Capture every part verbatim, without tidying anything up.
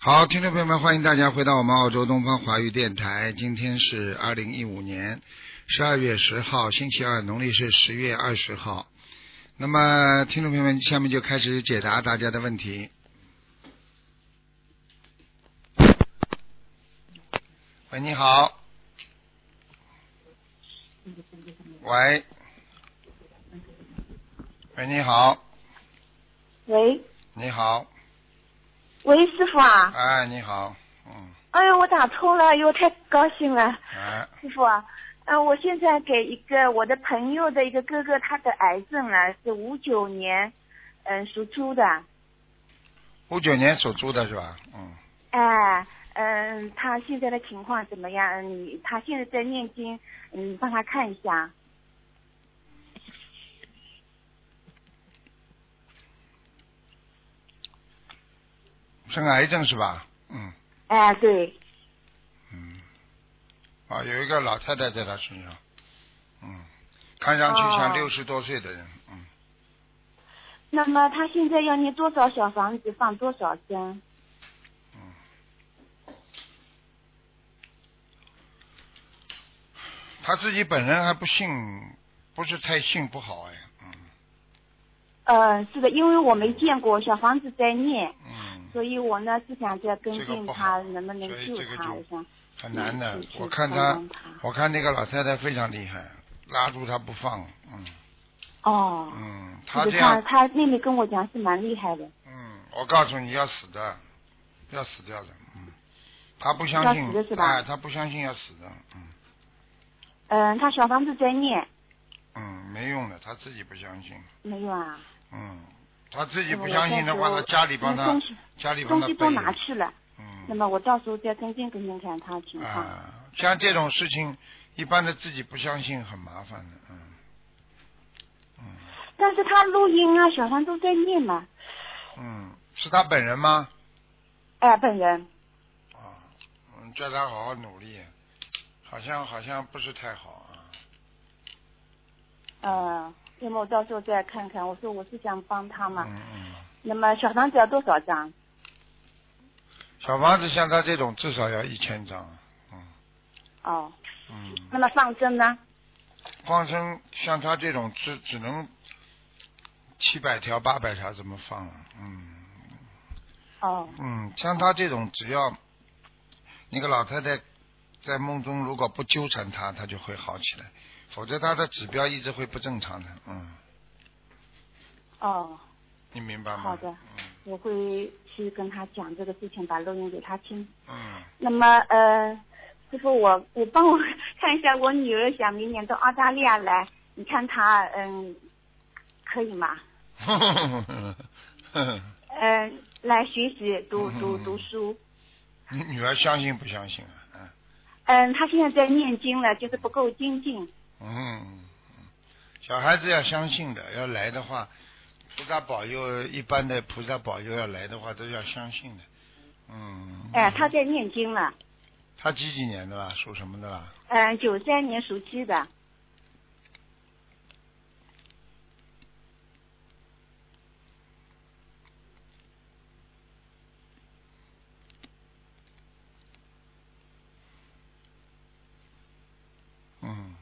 好，听众朋友们，欢迎大家回到我们澳洲东方华语电台。今天是二零一五年十二月十号，星期二，农历是十月二十号。那么，听众朋友们，下面就开始解答大家的问题。喂，你好。喂。喂，你好。 喂。 你好。 喂，师傅啊。 哎，你好。嗯。 哎呦，我打通了，哎呦，太高兴了。 哎。 师傅啊，嗯、呃，我现在给一个我的朋友的一个哥哥，他的癌症啊，是五九年，嗯、呃，属猪的。 五九年属猪的是吧？嗯。 哎，嗯、呃，他现在的情况怎么样？你他现在在念经，你帮他看一下。 生癌症是吧？嗯。 哎，对。 嗯。啊，有一个老太太在他身上，嗯，看上去像六十多岁的人，哦、嗯。 那么他现在要念多少小房子，放多少针？ 嗯。他自己本人还不信，不是太信不好哎，嗯。 呃，是的，因为我没见过小房子在念， 嗯， 所以我呢是想再跟进他， 这个、 能不能救他？我想很难的，我看他，我看那个老太太非常厉害，拉住他不放，嗯。 哦。 嗯，他这样， 他他妹妹跟我讲是蛮厉害的。 嗯，我告诉你要死的，要死掉的，嗯，他不相信， 要死的是吧？ 哎，他不相信要死的，嗯。 嗯，他小房子在念。 嗯，没用的，他自己不相信。 没用啊。 嗯，他自己不相信的话，他家里帮他，家里帮他东西都拿去了。 嗯。 那么我到时候再跟进跟进看他情况。 啊，像这种事情，一般的自己不相信很麻烦的，嗯。嗯。 但是他录音啊，小房都在念嘛。 嗯，是他本人吗？ 哎，本人。 啊，嗯，叫他好好努力，好像好像不是太好啊。 嗯，那么我到时候再看看。我说我是想帮他嘛。 嗯嗯。 那么小房子要多少张？ 小房子像他这种至少要一千张。嗯。 哦。 嗯。 那么放生呢？ 放生像他这种只只能七百条八百条怎么放啊？嗯。 哦。 嗯，像他这种只要那个老太太在梦中如果不纠缠他，他就会好起来。否则他的指标一直会不正常的，嗯。 哦。 你明白吗？ 好的， 嗯、 我会去跟他讲这个事情，把录音给他听。 嗯。 那么呃，师傅，我我帮我看一下，我女儿想明年到澳大利亚来，你看她嗯可以吗？嗯、呃，来学习读读读书。 你女儿相信不相信啊？嗯。 嗯，她现在在念经了，就是不够精进。 嗯，小孩子要相信的，要来的话，菩萨保佑，一般的菩萨保佑要来的话，都要相信的。嗯。 哎，他在念经了。 他几几年的啦？属什么的啦？ 嗯，九三年属鸡的。 嗯。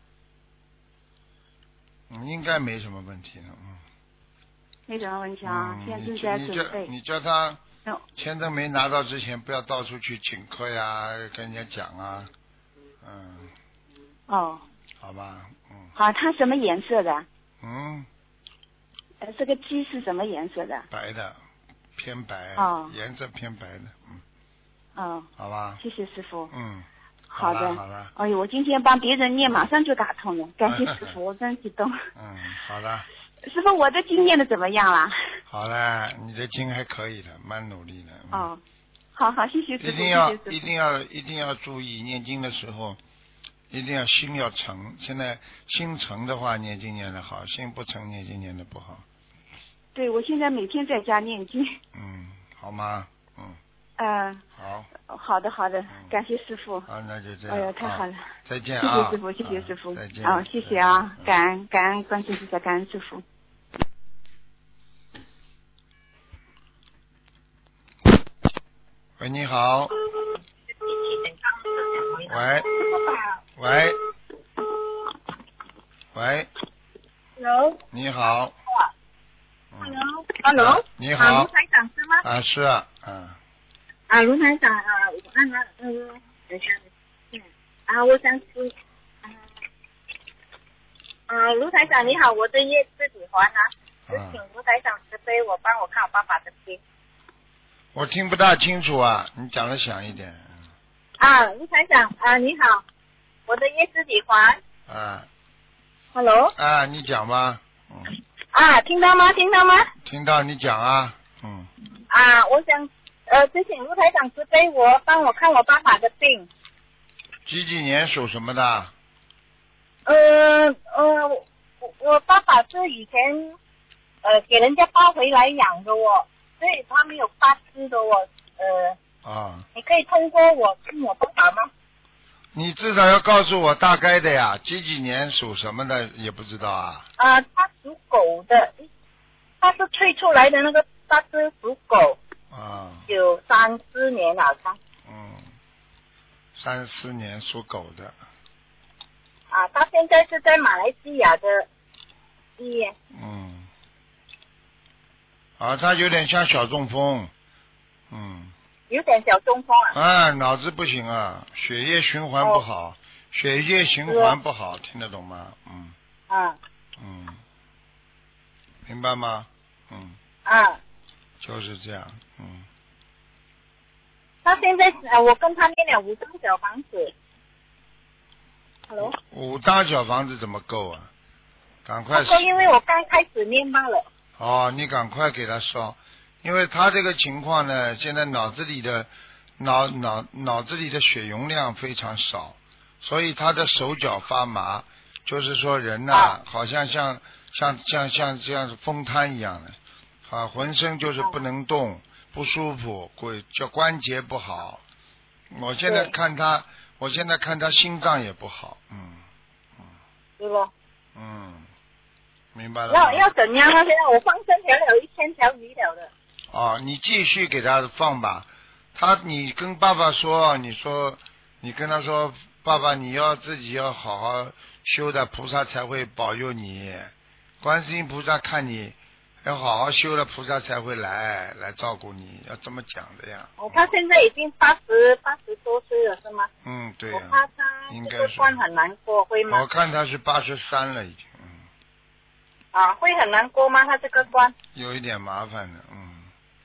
嗯，应该没什么问题的，嗯。 没什么问题啊，嗯、现在正在准备。 你叫他签证没拿到之前，不要到处去请客呀，跟人家讲啊，嗯。 哦。 好吧，嗯。 好，它什么颜色的？ 嗯。 呃，这个鸡是什么颜色的？ 白的，偏白。 哦。 颜色偏白的，嗯。 哦。 好吧。 谢谢师傅。 嗯。 好的， 好的。 哎呦，我今天帮别人念，马上就打通了，感谢师傅，我真激动。 嗯，好的。 师傅，我的经念的怎么样了？ 好了，你的经还可以的，蛮努力的。 嗯、哦，好好，谢谢师傅。 一定要一定要一定要注意，念经的时候一定要心要诚。现在心诚的话，念经念的好；心不诚，念经念的不好。 对，我现在每天在家念经。 嗯，好吗？嗯。 嗯。 好。 好的，好的，感谢师傅。 好，那就这样。 哎呀，太好了！ 再见啊！ 谢谢师傅，谢谢师傅。 再见。 啊，谢谢啊，感恩感恩观世音菩萨，感恩师傅。 喂，你好。喂。喂。喂。 Hello。 你好。 Hello。Hello。 啊、你好。 啊，卢台长是吗？ 啊，是啊，嗯。 啊，卢台长啊，我按了，嗯，等一下，嗯，啊，我想是，啊，啊，卢台长你好，我的业自己还啊，只请卢台长慈悲我帮我看我爸爸的病。 我听不大清楚啊，你讲的响一点。 啊，卢台长啊，你好，我的业自己还。 啊。 Hello。 啊，你讲吧。嗯。 啊，听到吗？听到吗？ 听到，你讲啊。嗯。 啊，我想呃，只请卢台长慈悲我帮我看我爸爸的病。 几几年属什么的？ 呃呃，我我爸爸是以前呃给人家抱回来养的哦，所以他没有八字的哦，呃。 啊。 你可以通过我跟我爸爸吗？ 你至少要告诉我大概的呀，几几年属什么的也不知道啊。 啊、呃，他属狗的，他是退出来的那个八字属狗。 啊。 有三四年了他。 嗯。三四年属狗的。 啊，他现在是在马来西亚的医院。 嗯。啊，他有点像小中风。嗯。 有点小中风啊。 啊，脑子不行啊，血液循环不好，哦、血液循环不好，听得懂吗？嗯。 啊。 嗯。明白吗？嗯。 啊。 就是这样，嗯。 他现在呃，我跟他念了五张小房子。Hello。 五张小房子怎么够啊？赶快。 不够，因为我刚开始念罢了。 哦，你赶快给他烧，因为他这个情况呢，现在脑子里的脑脑脑子里的血容量非常少，所以他的手脚发麻，就是说人呐、啊，好像像像像像这样风瘫一样的，啊，浑身就是不能动，不舒服，鬼叫关节不好。我现在看他，我现在看他心脏也不好，嗯嗯。 对不？ 嗯。明白了。 要要怎样呢？现在我放生条了一千条鱼了的。 哦，你继续给他放吧。他，你跟爸爸说，你说，你跟他说，爸爸，你要自己要好好修的，菩萨才会保佑你。观世音菩萨看你要好好修了，菩萨才会来来照顾你，要这么讲的呀。 哦，他现在已经八十八十多岁了，是吗？ 嗯，对、 啊。我怕他这个关很难过，会吗？ 我看他是八十三了，已经。 啊，会很难过吗？他这个关有一点麻烦的，嗯，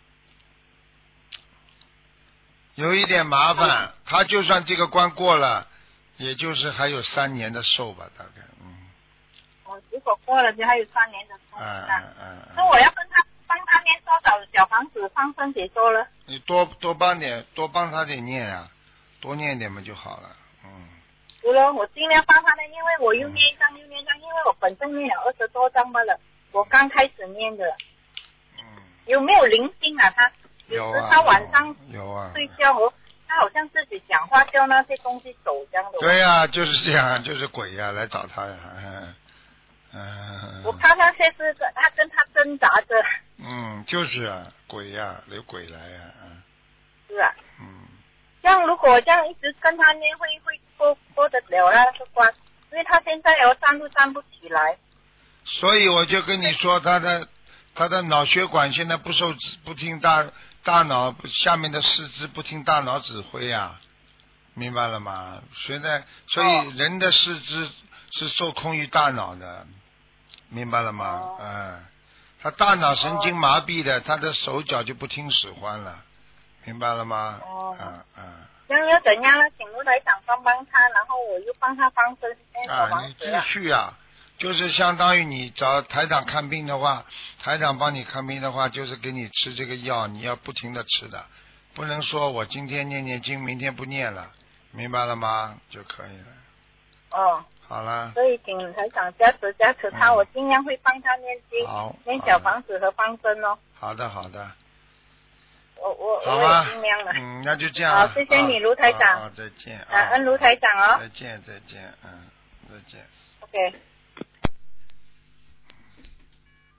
有一点麻烦。他就算这个关过了，也就是还有三年的寿吧，大概，嗯。 哦，如果过了就还有三年的寿。 嗯嗯嗯。 那我要跟他帮他念多少小房子放生解说了？ 你多多帮点，多帮他点念啊，多念点嘛就好了，嗯。 对了，我尽量帮他念，因为我又念一张又念一张，因为我本身念了二十多张罢了，我刚开始念的。 嗯。 有没有灵性啊？他有时他晚上有啊睡觉哦，他好像自己讲话叫那些东西走这样的。 对呀、啊，就是这样，就是鬼呀、啊、来找他呀，嗯嗯。我怕那些是他跟他挣扎着。 嗯，就是啊，鬼呀、啊，有鬼来呀、啊， 是啊。 嗯。 这样如果这样一直跟他念，会会过过得了那个关，因为他现在哦站都站不起来。 所以我就跟你说，他的他的脑血管现在不受不听大大脑下面的四肢不听大脑指挥啊，明白了吗？现在所以人的四肢是受控于大脑的，明白了吗？哦、嗯，他大脑神经麻痹的，他的手脚就不听使唤了，明白了吗？ 哦， 嗯嗯。 这样要怎样呢？请卢台长帮帮他，然后我又帮他放生啊，你继续啊。就是相当于你找台长看病的话，台长帮你看病的话，就是给你吃这个药，你要不停的吃的，不能说我今天念念经，明天不念了，明白了吗？就可以了。 哦， 好了。 所以请台长加持加持他，嗯、我尽量会帮他念经， 好， 念小房子和放生哦。 好的，好的。 我我我也尽量了。 嗯，那就这样。 好，谢谢你，卢台长。 好，再见。 感恩卢台长哦。 再见，再见，嗯，再见。 OK。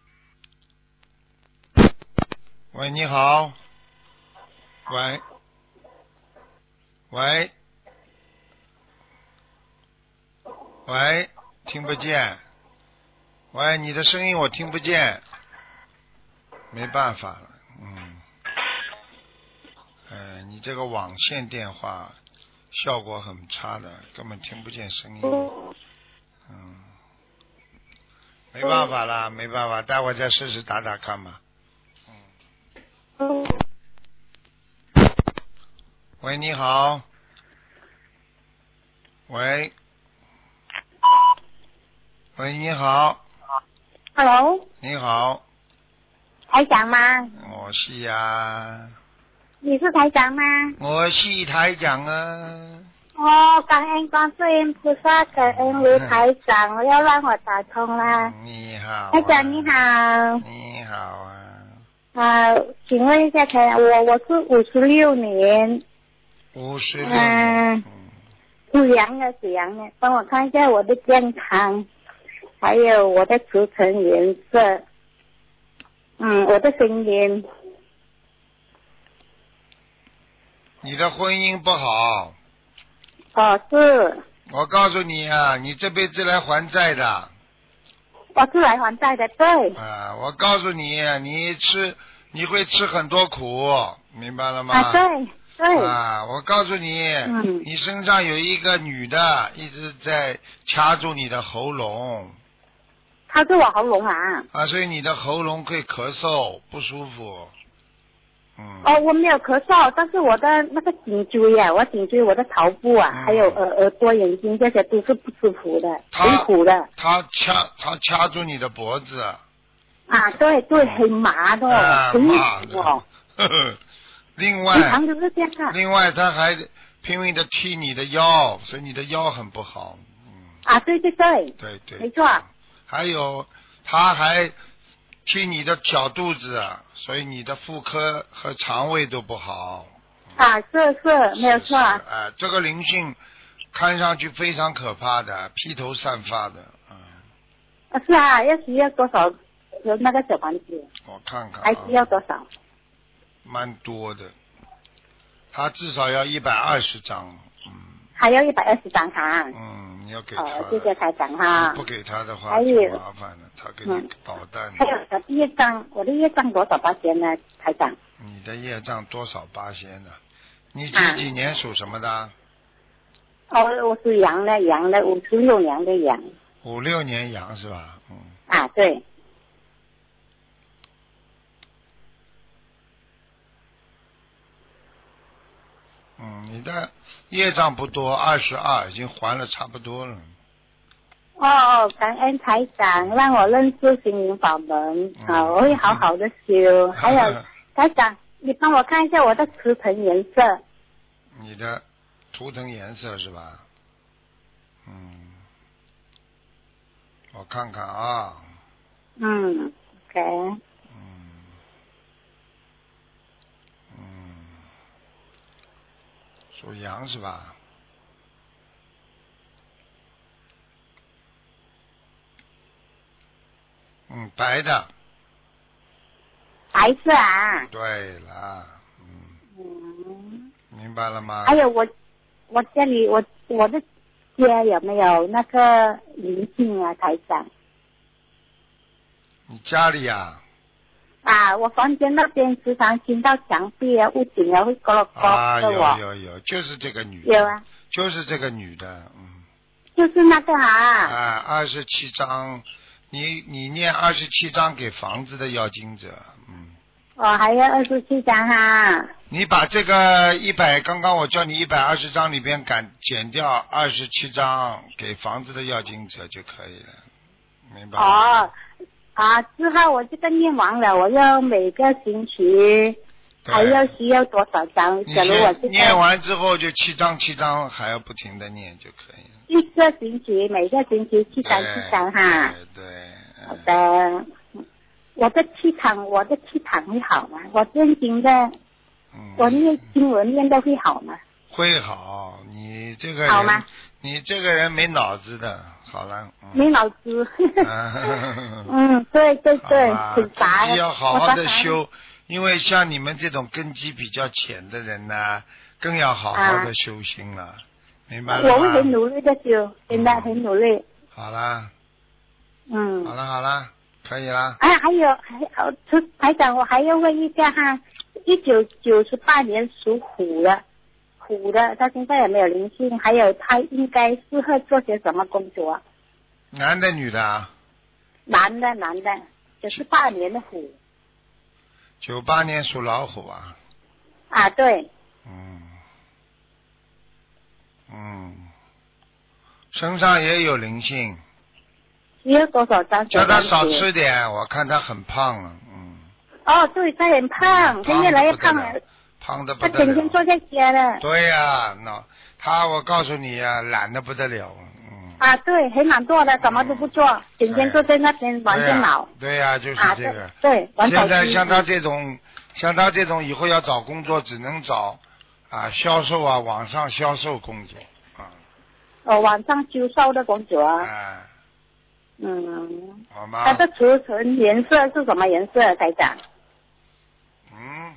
喂，你好。喂。 喂，喂，听不见。喂，你的声音我听不见，没办法了，嗯，呃，你这个网线电话效果很差的，根本听不见声音，嗯，没办法啦，没办法，待会再试试打打看吧，嗯。喂，你好。喂。喂，你好。 Hello。 你好。 台长吗？ 我是呀。 你是台长吗？ 我是台长啊。 哦，感恩观世音菩萨，感恩卢台长，要让我打通啦。 你好、啊。 台长你好。 你好啊。 啊，请问一下台长，我我是五十六年。 五十六年。 嗯。属羊的，属羊的，帮我看一下我的健康，还有我的图腾颜色，嗯，我的声音。 你的婚姻不好。 哦，是。 我告诉你啊，你这辈子来还债的。 我是来还债的，对。 啊，我告诉你，你吃你会吃很多苦，明白了吗？ 啊，对对。 啊，我告诉你， 嗯， 你身上有一个女的一直在掐住你的喉咙。 掐住我喉咙啊？ 啊，所以你的喉咙会咳嗽，不舒服。嗯。 哦，我没有咳嗽，但是我的那个颈椎啊，我颈椎、我的头部啊，嗯、还有耳耳朵、眼睛这些都是不舒服的，很苦的。 他掐他掐住你的脖子。 啊，对对，很麻的， 啊、 很苦哦。 呵呵另外，另外他还拼命的踢你的腰，所以你的腰很不好。嗯。 啊，对对对。 对对。 没错。 还有，他还踢你的小肚子，所以你的妇科和肠胃都不好。 啊，是是，没有错。 哎、呃，这个灵性看上去非常可怕的，披头散发的，嗯。 啊，是啊，要需要多少那个小房子？ 我看看、啊。 还需要多少？ 蛮多的，他至少要一百二十张，嗯。 还要一百二十张哈。 嗯，你要给他。 哦，谢谢台长哈。 不给他的话还有就麻烦了，他给你捣蛋。 还有我的业障，我的业障多少八仙呢，台长？ 你的业障多少八仙呢？你几几年属什么的？啊、 哦，我属羊的，羊的，五十六年的羊。 五六年羊是吧？嗯。 啊，对。 嗯，你的业障不多，二十二，已经还了差不多了。 哦，感恩台长让我认识心灵法门，嗯、啊，我会好好的修。还有台长，你帮我看一下我的图腾颜色。 你的图腾颜色是吧？嗯，我看看啊。 嗯 ，OK。 嗯。嗯。属羊是吧？嗯，白的。 白色啊。 对了，嗯。嗯。明白了吗？ 还有我，我这里我我的家有没有那个灵性啊，台长？ 你家里呀、 啊？啊，我房间那边时常听到墙壁啊、屋顶啊会咯咯咯的我。 啊，有有有，就是这个女的。 有啊。 就是这个女的，嗯。 就是那个啊。 啊，二十七章，你你念二十七章给房子的要经者，嗯。 哦，还要二十七章哈。 你把这个一百，刚刚我叫你一百二十章里边赶减掉二十七章给房子的要经者就可以了，明白吗？ 哦。啊，之后我这个念完了，我要每个星期还要需要多少张？假如我这个念完之后就七张七张，还要不停的念就可以了。 一个星期每个星期七张七张哈。 对对。 好的，我的气场，我的气场会好吗？我念经的，嗯、我念经文念的会好吗？ 会好，你这个人， 好吗？ 你这个人没脑子的，好了。嗯、 没脑子。嗯，对对对，很杂。 自己要好好的修，因为像你们这种根基比较浅的人呢、啊， 更要好好的修心了，啊、明白了吗？ 我会很努力的修，现在很努力。 好啦。 嗯。 好了好了，可以啦。 哎，还有还有，台长，我还要问一下哈，一九九十八年属虎的，虎的，他现在有没有灵性？还有他应该适合做些什么工作？ 男的女的啊？ 男的男的，九十八年的虎。 九八年属老虎啊。 啊，对。 嗯。嗯。身上也有灵性。 需要多少张？ 叫他少吃点，我看他很胖了，嗯。 哦，对，他很胖，他越来越胖了。 胖的不得了。 他整天坐在家了。 对呀、啊，那他我告诉你啊，懒得不得了，嗯。 啊，对，很懒惰的，什么都不做，嗯、整天坐在那边玩电脑。 对呀、啊啊，就是这个。 啊、对，玩手机。 现在像他这种，像他这种以后要找工作，只能找啊销售啊，网上销售工作啊。 哦，网上销售的工作啊。 啊。 嗯， 好吗？ 它的储存颜色是什么颜色，台长？ 嗯，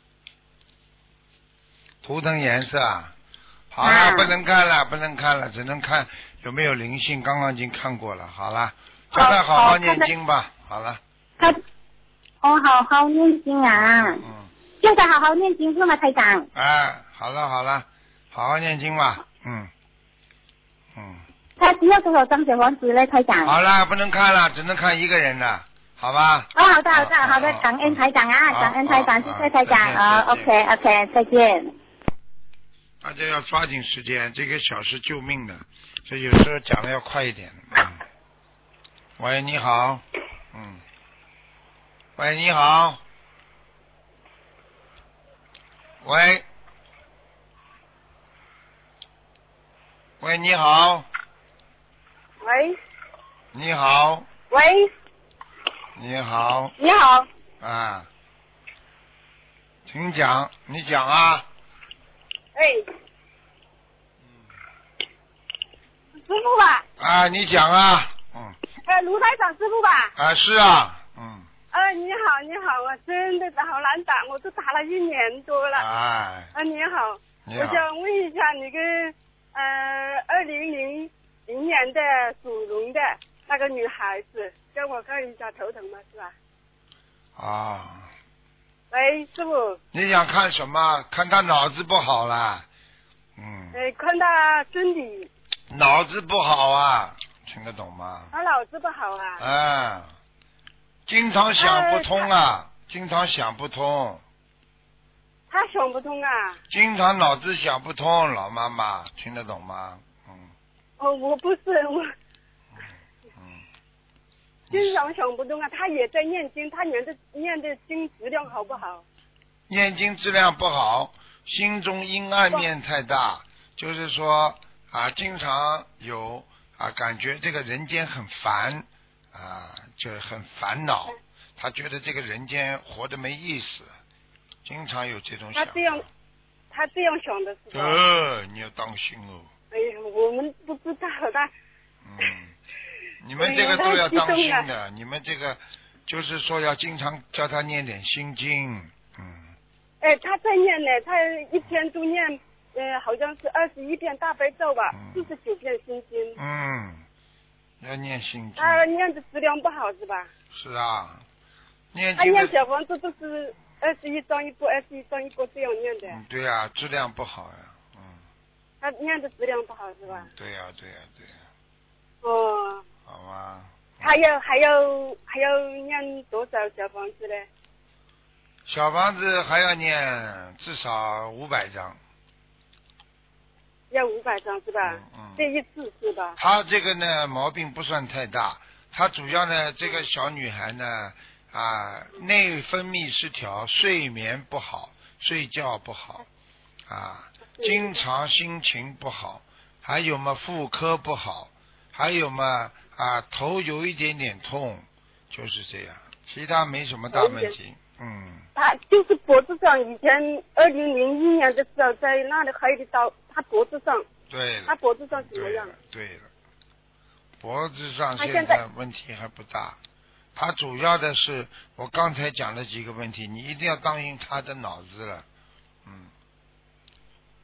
图腾颜色啊，好了、啊，不能看了，不能看了，只能看有没有灵性。刚刚已经看过了，好了，叫他好好念经吧。好了。 他，哦，好好念经啊。嗯。叫他好好念经是吗，台长？ 哎，好了好了，好好念经吧。嗯。嗯。 他需要多少张小房子呢，台长？ 好了，不能看了，只能看一个人的，好吧？ 哦，好的，好的，好的，感恩台长啊，感恩台长，谢谢台长啊 ，OK OK， 再见。 大家要抓紧时间，这个小时救命的，所以有时候讲的要快一点。嗯。喂，你好。嗯。喂，你好。喂。喂，你好。 喂， 你好。 喂， 你好。 你好。 啊，请讲，你讲啊。 哎。师傅吧。 啊，你讲啊。嗯。 呃，卢台长师傅吧。 啊，是啊，嗯。 呃，你好，你好，我真的好难打，我都打了一年多了。 哎。 啊，你好。 你好。 我想问一下，你跟呃二零零零年的属龙的那个女孩子，叫我看一下头疼吗？是吧？ 啊。 喂，师傅。 你想看什么？看他脑子不好啦。嗯。 呃，看他身体。 脑子不好啊，听得懂吗？ 他脑子不好啊。 啊。经常想不通啊，呃、经常想不通。 他想不通啊。 经常脑子想不通，老妈妈听得懂吗？嗯。 哦，我不是我。 嗯。 经常想不通啊，他也在念经，他念的念的经质量好不好？ 念经质量不好，心中阴暗面太大，就是说啊，经常有啊感觉这个人间很烦啊，就很烦恼，他觉得这个人间活得没意思。经常有这种想法。 他这样，他这样想的是吧？ 呃，你要当心哦。 哎呀，我们不知道他。 嗯，你们这个都要当心的。你们这个就是说要经常叫他念点心经，嗯。 哎，他在念呢，他一天都念，呃，好像是二十一遍大悲咒吧，四十九遍心经。 嗯，要念心经。 他念的质量不好是吧？ 是啊，念他念小房子都是。二十一张一波，二十一张一波这样念的。 嗯，对呀、啊，质量不好呀，嗯。 他念的质量不好是吧？ 嗯、对呀、啊，对呀、啊，对呀、啊。 哦。 好吧。 还要还要还要念多少小房子呢？ 小房子还要念至少五百张。 要五百张是吧？ 嗯嗯。 这一次是吧？ 他这个呢毛病不算太大，他主要呢这个小女孩呢。啊，内分泌失调，睡眠不好，睡觉不好，啊，经常心情不好，还有嘛妇科不好，还有嘛啊头有一点点痛，就是这样，其他没什么大问题。嗯。 他就是脖子上，以前二零零一年的时候在那里开的刀，他脖子上。 对了。 他脖子上怎么样？ 对了。对了，脖子上现在问题还不大。他主要的是我刚才讲的几个问题，你一定要当心他的脑子了，嗯。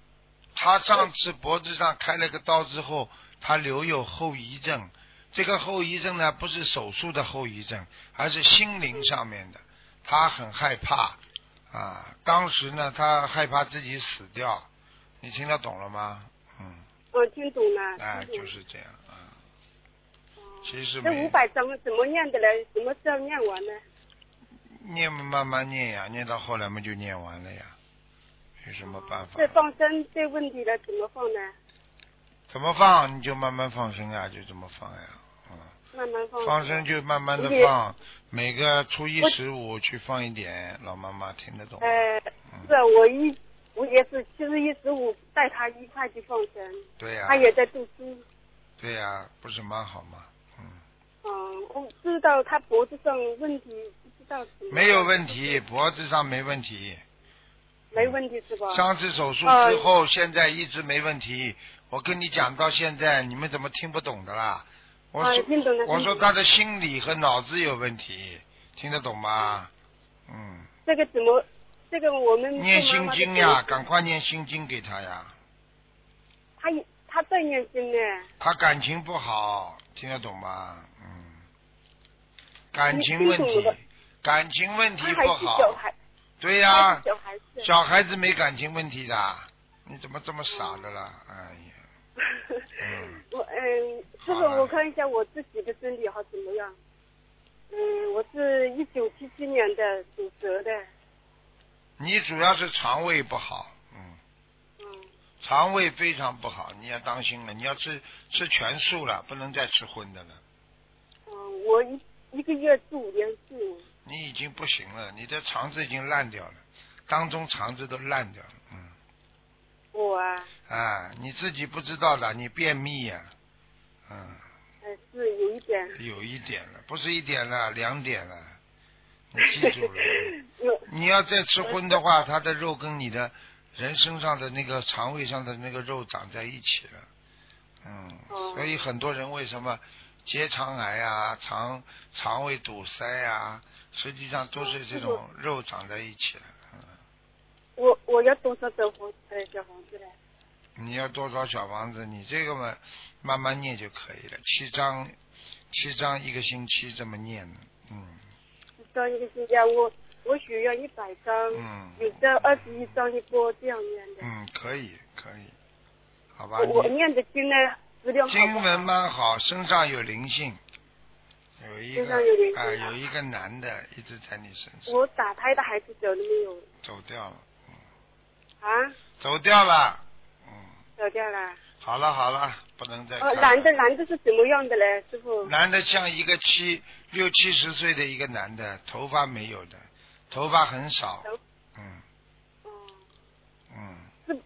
他上次脖子上开了个刀之后，他留有后遗症。这个后遗症呢，不是手术的后遗症，而是心灵上面的。他很害怕啊，当时呢，他害怕自己死掉。你听得懂了吗？嗯。 我听懂了。 哎，就是这样啊。 哦。 其实这五百张怎么念的呢？什么时候念完呢？ 念嘛，慢慢念呀，念到后来嘛就念完了呀，有什么办法？ 这放生这问题了怎么放呢？ 怎么放你就慢慢放生呀，就这么放呀，嗯。 慢慢放。 放生就慢慢的放，每个初一十五去放一点，老妈妈听得懂吗？ 呃， 嗯、 是我一我也是七十一十五带他一块去放生。 对呀、啊。 他也在读书。 对呀、啊，不是蛮好吗？嗯。 嗯，我知道他脖子上问题。 没有问题，脖子上没问题， 没问题是吧？ 上次手术之后，呃、现在一直没问题。我跟你讲到现在，你们怎么听不懂的啦？我说、 啊、听懂了我说他的心理和脑子有问题，听得懂吗？嗯。 这个怎么？这个我们念心经呀，赶快念心经给他呀。 他他在念经呢。 他感情不好，听得懂吗？嗯。感情问题。感情问题不好，对呀、啊， 小孩子， 小孩子没感情问题的，你怎么这么傻的啦？哎呀， 嗯，我嗯，师傅，我看一下我自己的身体好怎么样？嗯，我是一九七七年的，属蛇的。 你主要是肠胃不好，嗯， 嗯， 肠胃非常不好，你要当心了，你要吃吃全素了，不能再吃荤的了。 嗯，我一一个月吃五天素。 你已经不行了，你的肠子已经烂掉了，当中肠子都烂掉了，嗯。 我啊。 啊，你自己不知道的，你便秘呀、啊，嗯。 呃，是有一点。 有一点了，不是一点了，两点了，你记住了。你要再吃荤的话，它的肉跟你的人身上的那个肠胃上的那个肉长在一起了，嗯。哦、所以很多人为什么结肠癌啊、肠肠胃堵塞啊？实际上都是这种肉长在一起了。嗯、 我我要多少小房呃小房子呢？ 你要多少小房子？你这个嘛，慢慢念就可以了。七张，七张一个星期这么念的，嗯。 七张一个星期，我我许愿一百张， 嗯， 有的二十一张一波这样念的。 嗯，可以可以，好吧。 我我念的经呢，质量好不好？ 经文蛮好，身上有灵性。有一个啊、呃，有一个男的一直在你身上。 我打胎的孩子走了没有？ 走掉了，嗯。 啊？ 走掉了，嗯。 走掉了。 好了好了，不能再看了。 哦，男的男的是怎么样的嘞，师傅？ 男的像一个七六七十岁的一个男的，头发没有的，头发很少，嗯。 哦。 嗯。 是。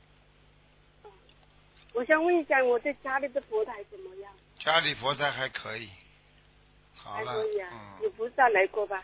我想问一下，我在家里的佛台怎么样？ 家里佛台还可以。好了， 还可以啊， 嗯、 有菩萨来过吧？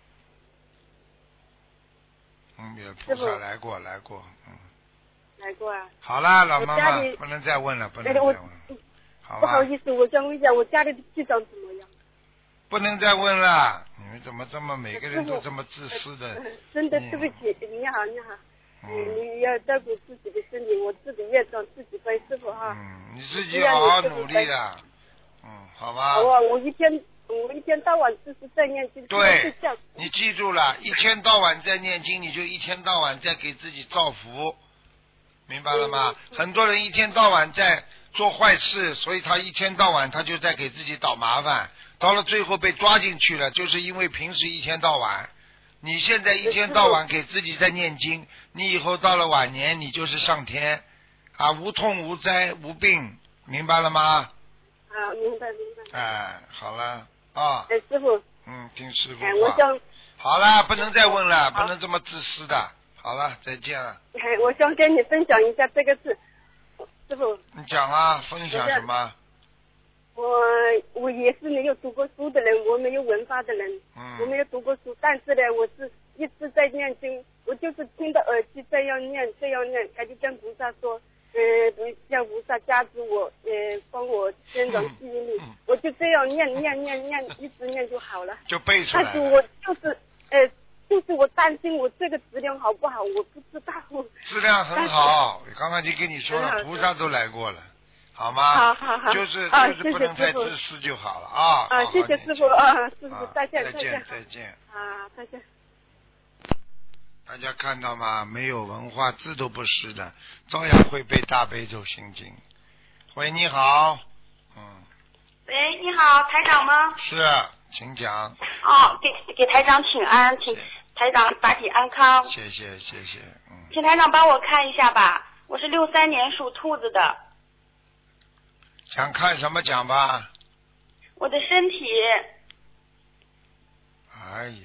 嗯，有菩萨来过，来过，嗯。 来过啊。 好了，老妈妈，不能再问了，不能再问了。好吧。 不好意思，我想问一下，我家里的气场怎么样？ 不能再问了，你们怎么这么每个人都这么自私的？ 呃、真的对不起，你好，你好。嗯、你要照顾自己的身体，我自己业障自己背，师傅哈。 嗯，你自己好好努力的。嗯，好吧。 好啊，我一天我一天到晚就是在念经。 对。你记住了，一天到晚在念经，你就一天到晚在给自己造福，明白了吗？嗯、很多人一天到晚在做坏事，所以他一天到晚他就在给自己找麻烦，到了最后被抓进去了，就是因为平时一天到晚。你现在一天到晚给自己在念经，你以后到了晚年，你就是上天啊，无痛无灾无病，明白了吗？ 啊，明白明白。 哎，好了啊。 哎，师傅。 嗯，听师傅话。 哎，我想。 好了，不能再问了，不能这么自私的。好了，再见了。 哎，我想跟你分享一下这个事，师傅。 你讲啊，分享什么？ 我我也是没有读过书的人，我没有文化的人， 嗯、 我没有读过书，但是呢，我是一直在念经，我就是听着耳机这样念这样念，他就跟菩萨说，呃，叫菩萨加持我，呃，帮我增长记忆力，嗯嗯、我就这样念念念念，一直念就好了。 就背出来了。 但是我就是呃，就是是我担心我这个质量好不好，我不知道。 质量很好，刚刚就跟你说了，菩萨都来过了，好吗？ 好好好， 就是啊、 就是不能太自私就好了啊。 啊，谢谢师傅啊，师傅再见再见再见。 啊，再见。 大家看到吗？没有文化，字都不识的，照样会背大悲咒心经。喂，你好。嗯。 喂，你好，台长吗？ 是，请讲。 哦，给给台长请安，请台长法体安康。 谢谢谢谢，嗯。 请台长帮我看一下吧，我是六三年属兔子的。 想看什么讲吧？ 我的身体。 哎呀，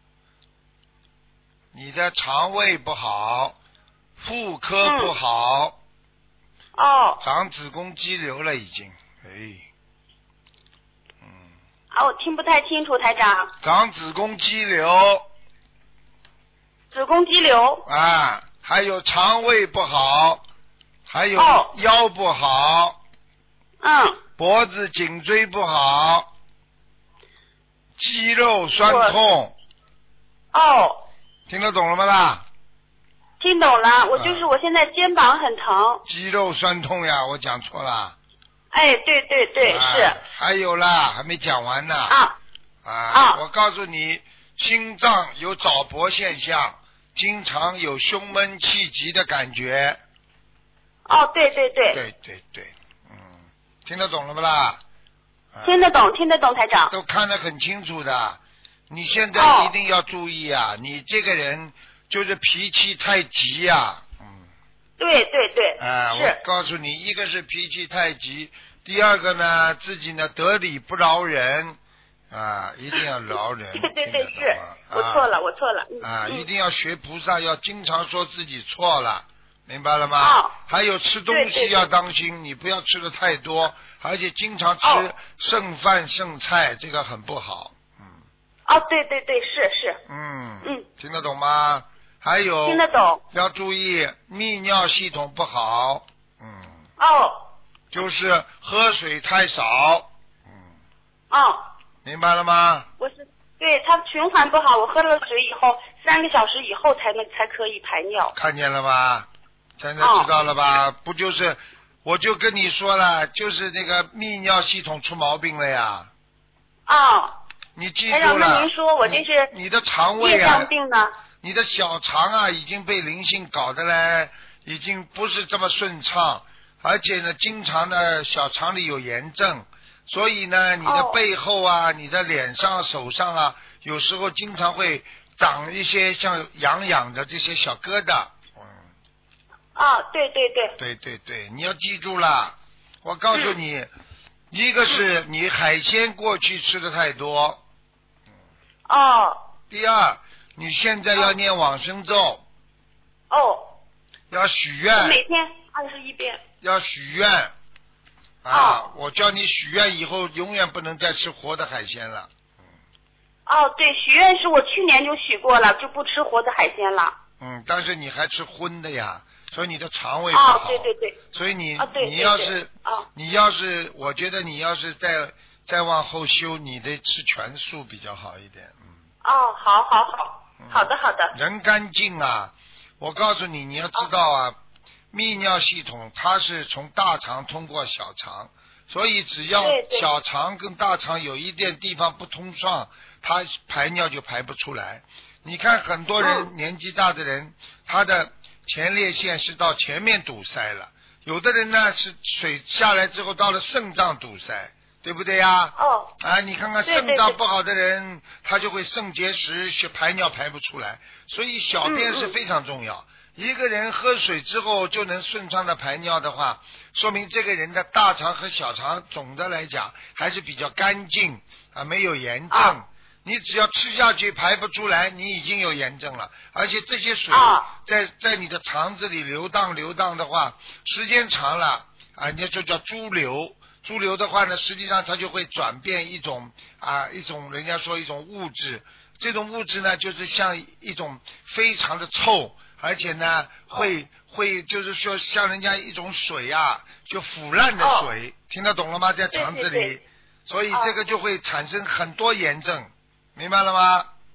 你的肠胃不好，妇科不好。 嗯、哦。 长子宫肌瘤了已经，哎。嗯。 啊，我听不太清楚，台长。 长子宫肌瘤。 子宫肌瘤。 啊，还有肠胃不好，还有腰不好。 哦嗯， 脖子、颈椎不好，肌肉酸痛。 哦， 听得懂了吗啦？ 听懂了，我就是我现在肩膀很疼。 肌肉酸痛呀，我讲错了。 哎，对对对， 啊、 是。 还有啦，还没讲完呢。 啊。 啊。 啊。 我告诉你，心脏有早搏现象，经常有胸闷气急的感觉。 哦，对对对。 对对对。听得懂了不啦？ 听得懂，听得懂，台长。 都看得很清楚的。你现在一定要注意啊！哦、你这个人就是脾气太急呀、啊。嗯。 对对对。 啊、呃，我告诉你，一个是脾气太急，第二个呢，自己呢得理不饶人啊，一定要饶人。 对对对，是，我错了，我错了。 啊， 嗯、 一定要学菩萨，要经常说自己错了。明白了吗？ 哦、 还有吃东西要当心，对对对，你不要吃的太多，而且经常吃剩饭剩菜，哦、这个很不好。嗯。 哦，对对对，是是。 嗯。 嗯。 听得懂吗？还有。 听得懂。 要注意泌尿系统不好。嗯。 哦。 就是喝水太少。嗯。 哦。 明白了吗？ 我是对它循环不好，我喝了水以后，三个小时以后才能才可以排尿。 看见了吧？现在知道了吧？哦、不就是，我就跟你说了，就是那个泌尿系统出毛病了呀。 哦。 你记住了。 哎呀，那您说我这是你的肠胃啊， 业障病呢？ 你的小肠啊，已经被灵性搞得嘞，已经不是这么顺畅，而且呢，经常呢小肠里有炎症，所以呢，你的背后啊，哦、你的脸上、手上啊，有时候经常会长一些像痒痒的这些小疙瘩。 啊、哦，对对对， 对对对，你要记住了，我告诉你，嗯、一个是你海鲜过去吃的太多， 哦。 第二，你现在要念往生咒。 哦。 要许愿。 每天二十一遍。 要许愿。啊， 哦、 我叫你许愿以后永远不能再吃活的海鲜了。 哦，对，许愿是我去年就许过了，就不吃活的海鲜了。 嗯，但是你还吃荤的呀。所以你的肠胃不好， 哦、对对对， 所以你、 哦、对对对你要是、 哦、 你要是，我觉得你要是再再往后修，你得吃全素比较好一点，嗯。 哦，好好好，嗯、好的好的。 人干净啊，我告诉你，你要知道啊，哦、泌尿系统它是从大肠通过小肠，所以只要小肠跟大肠有一点地方不通畅，它排尿就排不出来。你看很多人、嗯、年纪大的人，他的前列腺是到前面堵塞了，有的人呢是水下来之后到了肾脏堵塞，对不对呀？ 哦。 啊，你看看肾脏不好的人，对对对，他就会肾结石，血排尿排不出来，所以小便是非常重要。嗯嗯，一个人喝水之后就能顺畅的排尿的话，说明这个人的大肠和小肠总的来讲还是比较干净啊，没有炎症。啊，你只要吃下去排不出来，你已经有炎症了，而且这些水在在你的肠子里流荡流荡的话，时间长了啊，你就叫猪瘤。猪瘤的话呢，实际上它就会转变一种啊一种人家说一种物质，这种物质呢就是像一种非常的臭，而且呢会会就是说像人家一种水啊，就腐烂的水，听得懂了吗？在肠子里，所以这个就会产生很多炎症。明白了吗？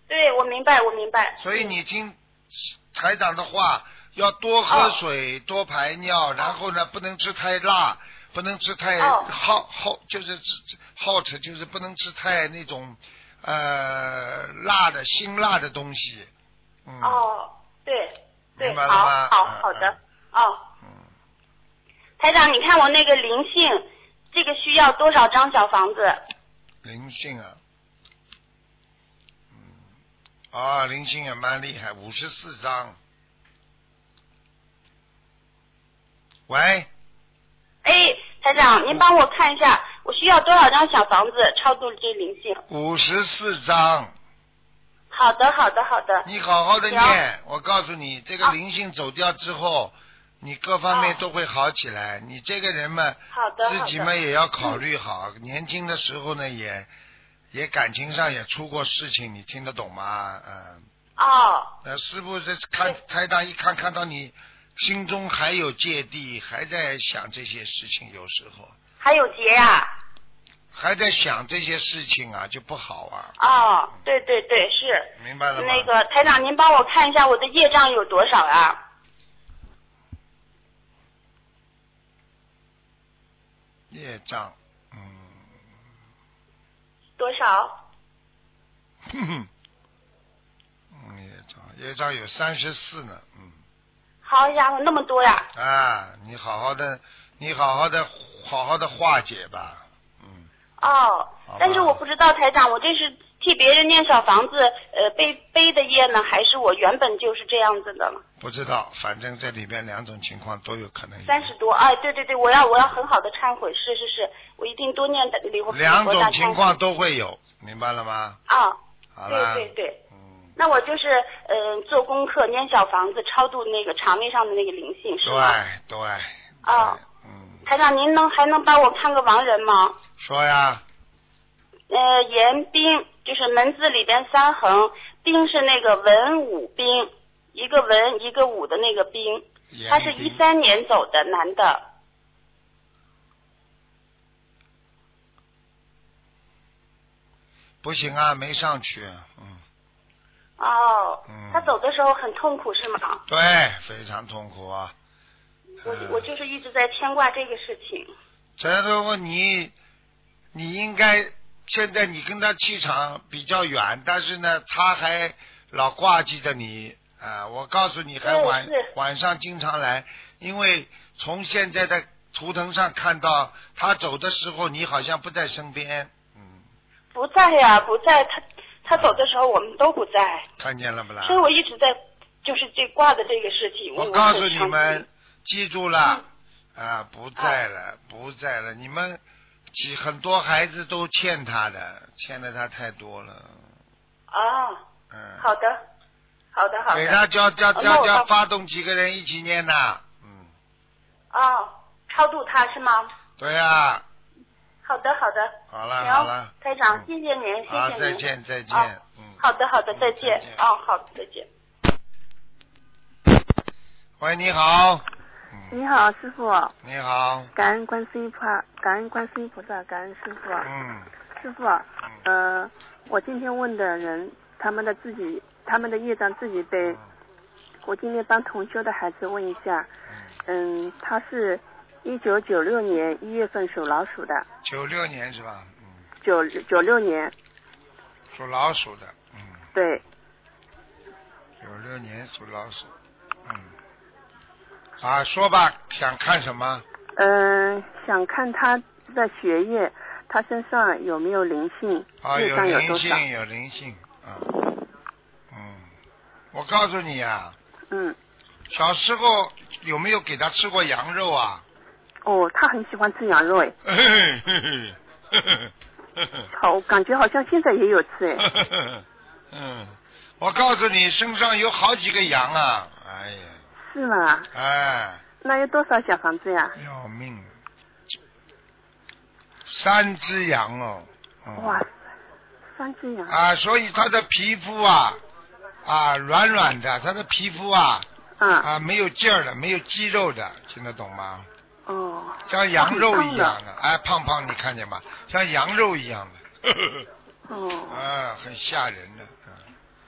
对，我明白，我明白。 所以你听台长的话，要多喝水，哦、多排尿，然后呢，不能吃太辣，不能吃太 hot hot，就是 hot， 就是不能吃太那种呃辣的辛辣的东西。嗯、 哦，对对， 明白了吗？ 好好好的，嗯、哦。嗯。台长，你看我那个灵性，这个需要多少张小房子？ 灵性啊。啊、哦，灵性也蛮厉害，五十四张。喂。 哎，台长，您帮我看一下，我需要多少张小房子超度这灵性？ 五十四张。 好的，好的，好的。 你好好的念，我告诉你，这个灵性走掉之后，啊、你各方面都会好起来。啊、你这个人嘛， 好的， 自己嘛也要考虑好。嗯、年轻的时候呢，也。也感情上也出过事情，你听得懂吗？嗯。 哦。 呃，师父这看台长一看，看到你心中还有芥蒂，还在想这些事情，有时候。 还有结呀、啊。 还在想这些事情啊，就不好啊。 哦，对对对，是。 明白了吗？ 那个台长，您帮我看一下我的业障有多少啊？ 业障。 多少？ 哼哼，嗯，业障业障有三十四呢，嗯。 好家伙，那么多呀！ 啊，你好好的，你好好的，好好的化解吧，嗯。 哦，但是我不知道台长，我这是替别人念小房子，呃，背背的业呢，还是我原本就是这样子的了？ 不知道，反正这里边两种情况都有可能有。 三十多，哎，对对对，我要我要很好的忏悔，是是是，我一定多念的礼佛。 两种情况都会有，明白了吗？ 啊、 哦，好了。 对对对，嗯。那我就是嗯、呃、做功课念小房子，超度那个肠胃上的那个灵性，是吗？ 对对。 啊、哦，嗯。台长，您能还能帮我看个亡人吗？ 说呀。 呃，严彬就是门字里边三横，彬是那个文武彬。一个文一个武的那个兵，他是一三年走的男的。 不行啊，没上去，嗯。 哦。 嗯。 他走的时候很痛苦是吗？ 对，非常痛苦啊。 我、嗯、我就是一直在牵挂这个事情。 这个你你应该现在你跟他气场比较远，但是呢，他还老挂记着你。啊，我告诉你，还晚晚上经常来，因为从现在的图腾上看到他走的时候，你好像不在身边，嗯。 不在呀、啊，不在，他他走的时候我们都不在。 看见了不啦？ 所以我一直在就是这挂的这个事情。 我告诉你们，记住了，嗯、啊，不在了，啊、不在了，你们很多孩子都欠他的，欠的他太多了。 啊。 嗯。 好的。好的，好的。 给他叫叫叫叫发动几个人一起念呐，嗯。 哦，超度他是吗？ 对呀、啊。 好的，好的。 好了，好了。 台长，谢谢您，谢谢您。 好，再见，再见。 哦、 嗯。 好的，好的，再见。哦，好，再见。 喂，你好。 你好，师傅。 你好。 感恩观世音菩萨，感恩观世音菩萨，感恩师傅。 嗯。 师傅，呃，我今天问的人，他们的自己。他们的业障自己背，我今天帮同修的孩子问一下，嗯，他是一九九六年一月份属老鼠的。 九六年是吧？嗯。 九九六年。 属老鼠的，嗯。 对。 九六年属老鼠，嗯。啊，说吧，想看什么？ 嗯、呃，想看他的学业，他身上有没有灵性？ 啊，有灵性，有灵性，啊。我告诉你呀、啊， 嗯， 小时候有没有给他吃过羊肉啊？ 哦，他很喜欢吃羊肉哎。好，感觉好像现在也有吃哎。 嗯，我告诉你，身上有好几个羊啊！哎呀。 是吗？ 哎。 那有多少小房子呀？ 要命！三只羊哦。 嗯、哇塞，三只羊。 啊，所以他的皮肤啊。啊，软软的，他的皮肤啊， 嗯、 啊，没有劲儿的，没有肌肉的，听得懂吗？ 哦。 像羊肉一样的，哎，胖胖，你看见吗？像羊肉一样的。呵呵哦。 啊，很吓人的，嗯。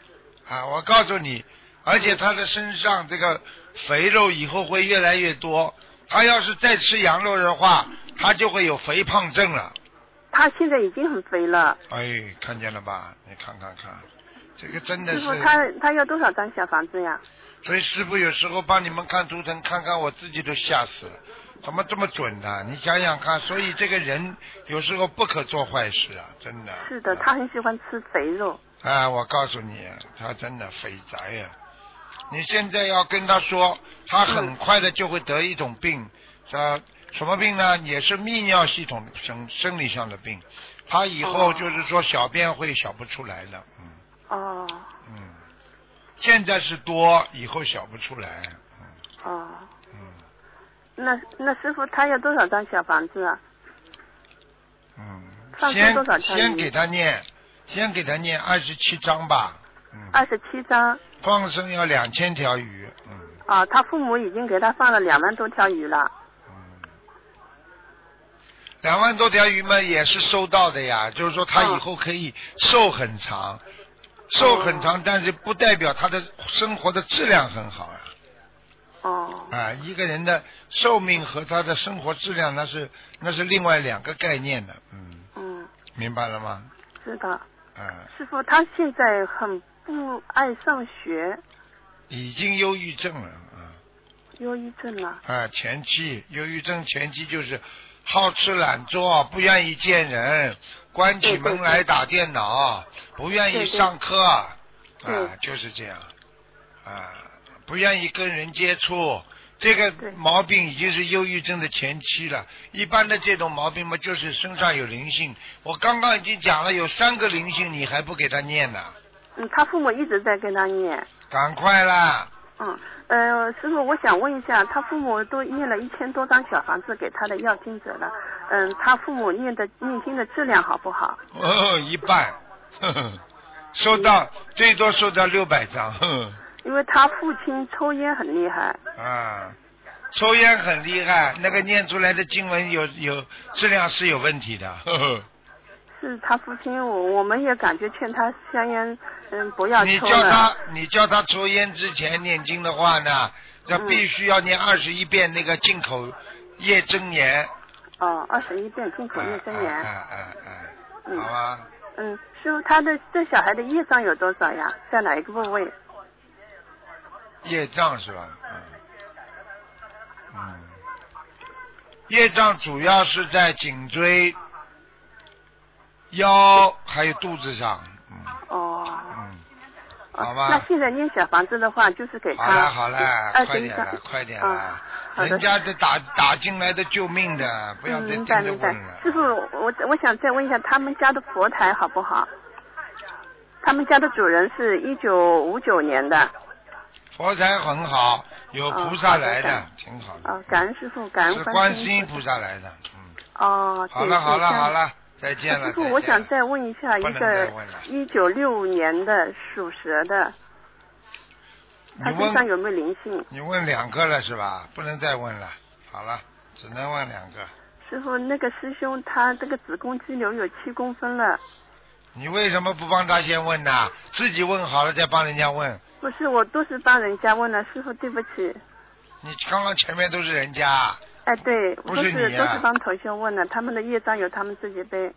啊，我告诉你，而且他的身上这个肥肉以后会越来越多，他要是再吃羊肉的话，他就会有肥胖症了。 他现在已经很肥了。 哎，看见了吧？你看看看，这个真的是。 师傅，他他要多少张小房子呀？ 所以师傅有时候帮你们看图腾，看看我自己都吓死了，怎么这么准的？你想想看，所以这个人有时候不可做坏事啊，真的。 是的，他很喜欢吃肥肉。 啊，我告诉你，他真的肥宅呀！你现在要跟他说，他很快的就会得一种病，啊，什么病呢？也是泌尿系统生生理上的病，他以后就是说小便会小不出来的，嗯。 哦。 嗯。现在是多，以后小不出来。 嗯、哦。嗯。那那师傅他要多少张小房子啊？ 嗯。 先多少先给他念，先给他念二十七章吧。嗯。 二十七章。 放生要两千条鱼。嗯。 啊，他父母已经给他放了两万多条鱼了。 嗯。两万多条鱼嘛，也是收到的呀，就是说他以后可以寿很长。哦，寿很长，但是不代表他的生活的质量很好啊。 哦。 啊，一个人的寿命和他的生活质量，那是那是另外两个概念的，嗯。 嗯。 明白了吗？ 是的。 嗯。 师傅，他现在很不爱上学。 已经忧郁症了啊。 忧郁症了。 啊，前期忧郁症前期就是好吃懒做，不愿意见人，关起门来打电脑，不愿意上课， 对对啊，就是这样，啊，不愿意跟人接触，这个毛病已经是忧郁症的前期了。一般的这种毛病嘛，就是身上有灵性。我刚刚已经讲了，有三个灵性，你还不给他念呢？ 嗯，他父母一直在跟他念。 赶快啦！ 嗯，呃，师傅，我想问一下，他父母都念了一千多张小房子给他的要经者了，嗯，他父母念的念经的质量好不好？ 哦，一半，呵呵，收到、嗯、最多收到六百张。呵呵， 因为他父亲抽烟很厉害。 啊，抽烟很厉害，那个念出来的经文有有质量是有问题的。呵呵， 是他父亲，我我们也感觉劝他香烟，嗯，不要抽了。 你叫他，你叫他抽烟之前念经的话呢，要必须要念二十一遍那个进口业真言。 哦，二十一遍进口业真言。 哎哎哎，嗯、好吧。 嗯，师傅，他的这小孩的业障有多少呀？在哪一个部位？ 业障是吧？嗯。嗯。业障主要是在颈椎、腰还有肚子上。嗯。 哦。 嗯。好吧。 那现在念小房子的话，就是给他。 好了好了，快点了，快点了。啊人家的打打进来的救命的，不要再盯着问了。 师傅，我我想再问一下，他们家的佛台好不好？他们家的主人是一九五九年的。 佛台很好，有菩萨来的，哦、挺好的。 哦，感恩师傅，感恩观世音菩萨来的，嗯。 哦。 好了好了好了，再见了。 师傅，我想再问一下，一个一九六五年的属蛇的。他身上有没有灵性？ 你问两个了是吧？不能再问了。好了，只能问两个。 师傅，那个师兄他这个子宫肌瘤有七公分了。 你为什么不帮他先问呢？自己问好了再帮人家问。 不是，我都是帮人家问了，师傅对不起。 你刚刚前面都是人家。 哎，对， 不是你、啊、 都是都是帮同学问的，他们的业障有他们自己背。